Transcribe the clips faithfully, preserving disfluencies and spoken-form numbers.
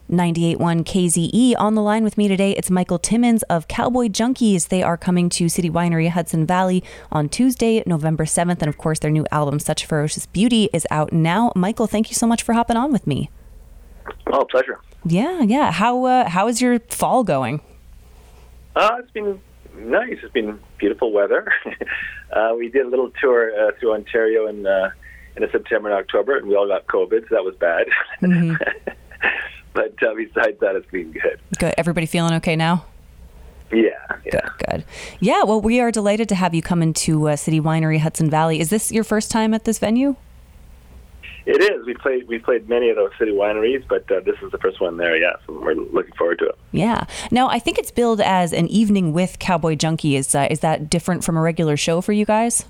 ninety-eight point one K Z E. On the line with me today, it's Michael Timmins of Cowboy Junkies. They are coming to City Winery Hudson Valley on Tuesday, November seventh. And of course, their new album, Such Ferocious Beauty, is out now. Michael, thank you so much for hopping on with me. Oh, pleasure. Yeah, yeah. How uh, how is your fall going? Uh, it's been nice. It's been beautiful weather. uh, we did a little tour uh, through Ontario in, uh, in September and October, and we all got COVID, so that was bad. Mm-hmm. But uh, besides that, it's been good. Good. Everybody feeling okay now? Yeah, yeah. Good, good. Yeah, well, we are delighted to have you come into uh, City Winery Hudson Valley. Is this your first time at this venue? It is. We played we played many of those city wineries, but uh, this is the first one there, yeah, so we're looking forward to it. Yeah. Now, I think it's billed as an evening with Cowboy Junkie. Is, uh, is that different from a regular show for you guys?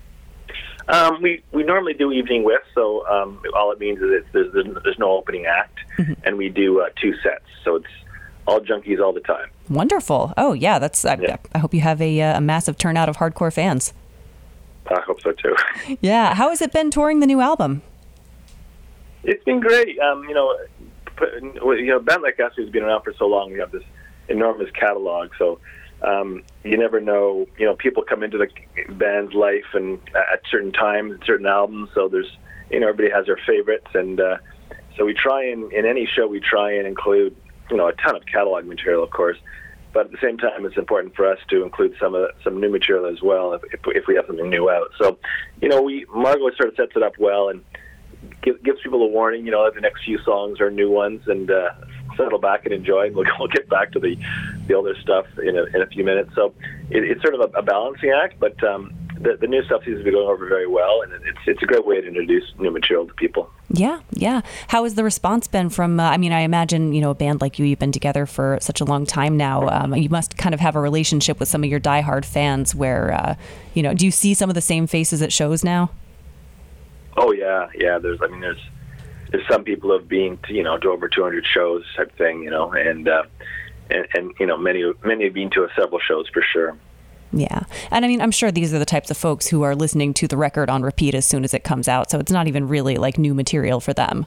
Um, we, we normally do evening with, so um, all it means is it's, there's, there's, there's no opening act, mm-hmm. and we do uh, two sets, so it's all junkies all the time. Wonderful. Oh, yeah, that's. I, yeah. I hope you have a, a massive turnout of hardcore fans. I hope so, too. Yeah. How has it been touring the new album? It's been great. Um, you know, you know, a band like us who's been around for so long, we have this enormous catalog. So um, you never know. You know, people come into the band's life and at certain times, certain albums. So there's, you know, everybody has their favorites, and uh, so we try and in any show we try and include, you know, a ton of catalog material, of course. But at the same time, it's important for us to include some of some new material as well if, if, if we have something new out. So, you know, we Margot sort of sets it up well and Give, gives people a warning, you know, that the next few songs are new ones, and uh, settle back and enjoy. And we'll, we'll get back to the, the older stuff in a, in a few minutes. So it, it's sort of a, a balancing act, but um, the, the new stuff seems to be going over very well, and it's it's a great way to introduce new material to people. Yeah, yeah. How has the response been from, uh, I mean, I imagine, you know, a band like you, you've been together for such a long time now. Um, you must kind of have a relationship with some of your diehard fans where, uh, you know, do you see some of the same faces at shows now? Oh yeah, yeah. There's, I mean, there's, there's some people who have been, to, you know, to over two hundred shows type thing, you know, and, uh, and, and, you know, many, many have been to several shows for sure. Yeah. And I mean, I'm sure these are the types of folks who are listening to the record on repeat as soon as it comes out. So it's not even really like new material for them.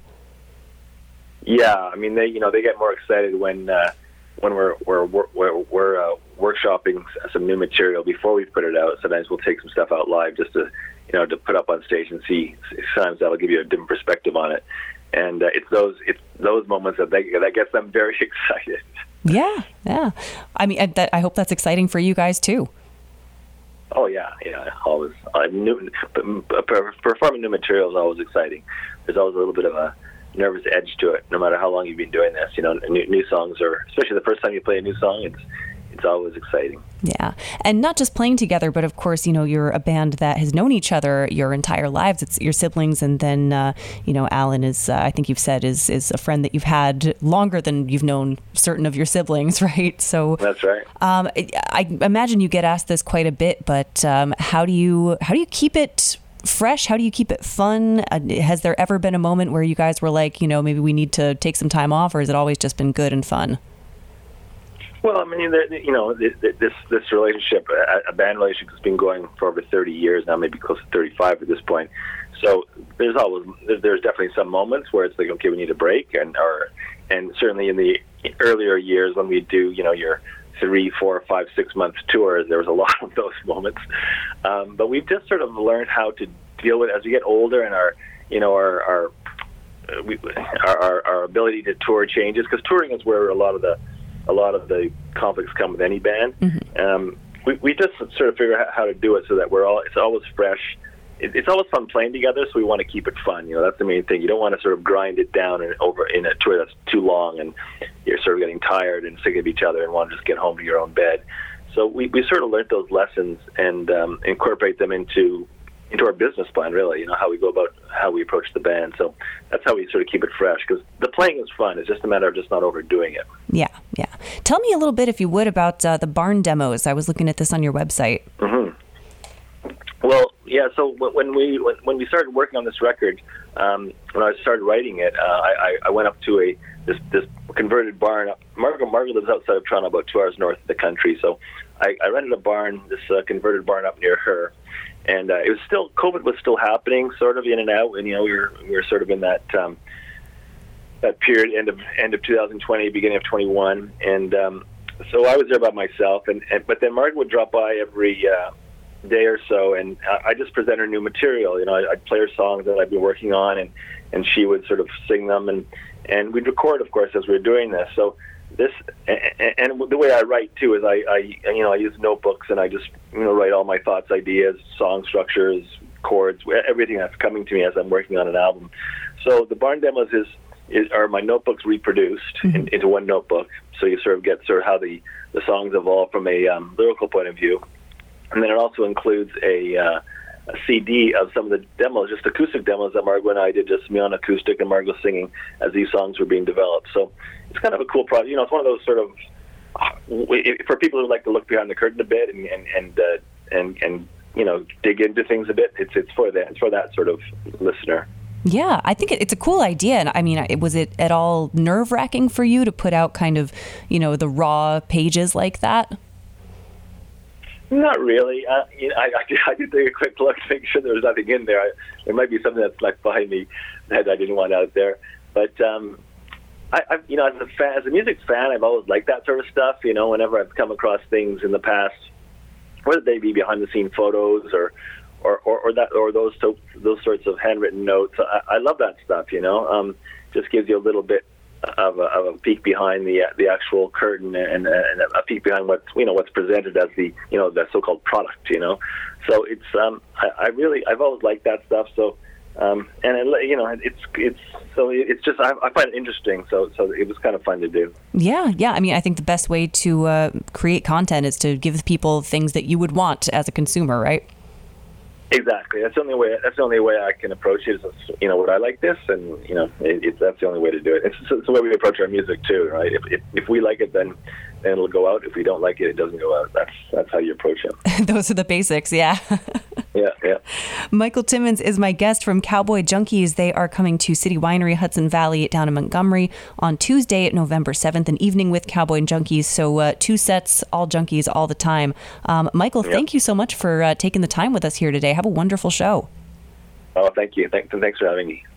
Yeah. I mean, they, you know, they get more excited when, uh, when we're, we're, we're, we're uh, workshopping some new material before we put it out. Sometimes we'll take some stuff out live just to, you know, to put up on stage and see. Sometimes that'll give you a different perspective on it, and uh, it's those it's those moments that they, that gets them very excited. Yeah, yeah. I mean, I, that, I hope that's exciting for you guys too. Oh yeah, yeah. Always, uh, new, performing new material is always exciting. There's always a little bit of a nervous edge to it, no matter how long you've been doing this. You know, new, new songs are, especially the first time you play a new song, it's it's always exciting. Yeah. And not just playing together, but of course, you know, you're a band that has known each other your entire lives. It's your siblings. And then, uh, you know, Alan is, uh, I think you've said, is, is a friend that you've had longer than you've known certain of your siblings, right? So that's right. Um, I imagine you get asked this quite a bit, but um, how do you, how do you keep it fresh? How do you keep it fun? Uh, has there ever been a moment where you guys were like, you know, maybe we need to take some time off, or has it always just been good and fun? Well, I mean, you know, this this relationship, a band relationship, has been going for over thirty years now, maybe close to thirty-five at this point. So there's always there's definitely some moments where it's like, okay, we need a break, and or and certainly in the earlier years when we do, you know, your three, four, five, six months tours, there was a lot of those moments. Um, but we've just sort of learned how to deal with it as we get older, and our, you know, our our we, our, our ability to tour changes, because touring is where a lot of the a lot of the conflicts come with any band. Mm-hmm. Um, we, we just sort of figure out how to do it so that we're all, it's always fresh. It, it's always fun playing together, so we want to keep it fun. You know, that's the main thing. You don't want to sort of grind it down and over in a tour that's too long and you're sort of getting tired and sick of each other and want to just get home to your own bed. So we, we sort of learned those lessons and um, incorporate them into into our business plan, really, you know, how we go about how we approach the band. So that's how we sort of keep it fresh, because the playing is fun. It's just a matter of just not overdoing it. Yeah, yeah. Tell me a little bit, if you would, about uh, the barn demos. I was looking at this on your website. Mm-hmm. Well, yeah, so when we when, when we started working on this record, um, when I started writing it, uh, I, I went up to a this this converted barn. Margaret, Margaret lives outside of Toronto, about two hours north of the country, so I, I rented a barn, this uh, converted barn up near her. And uh, it was still, COVID was still happening, sort of in and out, and you know we were we were sort of in that um, that period, end of end of two thousand twenty, beginning of twenty-one, and um, so I was there by myself. And, and but then Margaret would drop by every uh, day or so, and I, I just present her new material. You know, I, I'd play her songs that I'd been working on, and, and she would sort of sing them, and and we'd record, of course, as we were doing this. So this, and, and the way I write too is I, I you know I use notebooks, and I just you know write all my thoughts, ideas, song structures, chords, everything that's coming to me as I'm working on an album. So the Barn Demos is, is are my notebooks reproduced mm-hmm. in, into one notebook. So you sort of get sort of how the, the songs evolve from a um, lyrical point of view. And then it also includes a, uh, a C D of some of the demos, just acoustic demos that Margot and I did, just me on acoustic and Margot singing as these songs were being developed. So it's kind of a cool project. You know, it's one of those sort of, for people who like to look behind the curtain a bit and, and, and, uh, and, and you know, dig into things a bit, it's, it's for that, it's for that sort of listener. Yeah, I think it's a cool idea. And I mean, was it at all nerve-wracking for you to put out kind of, you know, the raw pages like that? Not really. Uh, you know, I, I, I did take a quick look to make sure there was nothing in there. I, there might be something that's left behind me that I didn't want out there. But, um, I, I, you know, as a fan, as a music fan, I've always liked that sort of stuff. You know, whenever I've come across things in the past, whether they be behind-the-scene photos or Or, or, or that, or those so, those sorts of handwritten notes. I, I love that stuff. You know, um, just gives you a little bit of a, of a peek behind the the actual curtain and, and a peek behind what's you know what's presented as the you know the so-called product. You know, so it's um, I, I really I've always liked that stuff. So um, and it, you know it's it's so it's just I, I find it interesting. So so it was kind of fun to do. Yeah, yeah. I mean, I think the best way to uh, create content is to give people things that you would want as a consumer, right? Exactly. That's the only way. That's the only way I can approach it. Is you know, would I like this? And you know, it, it, that's the only way to do it. It's, it's the way we approach our music too, right? If, if if we like it, then then it'll go out. If we don't like it, it doesn't go out. That's that's how you approach it. Those are the basics. Yeah. Yeah, yeah. Michael Timmins is my guest from Cowboy Junkies. They are coming to City Winery, Hudson Valley, down in Montgomery on Tuesday, November seventh, an evening with Cowboy Junkies. So uh, two sets, all junkies, all the time. Um, Michael, yep. Thank you so much for uh, taking the time with us here today. Have a wonderful show. Oh, thank you. Thanks, thanks for having me.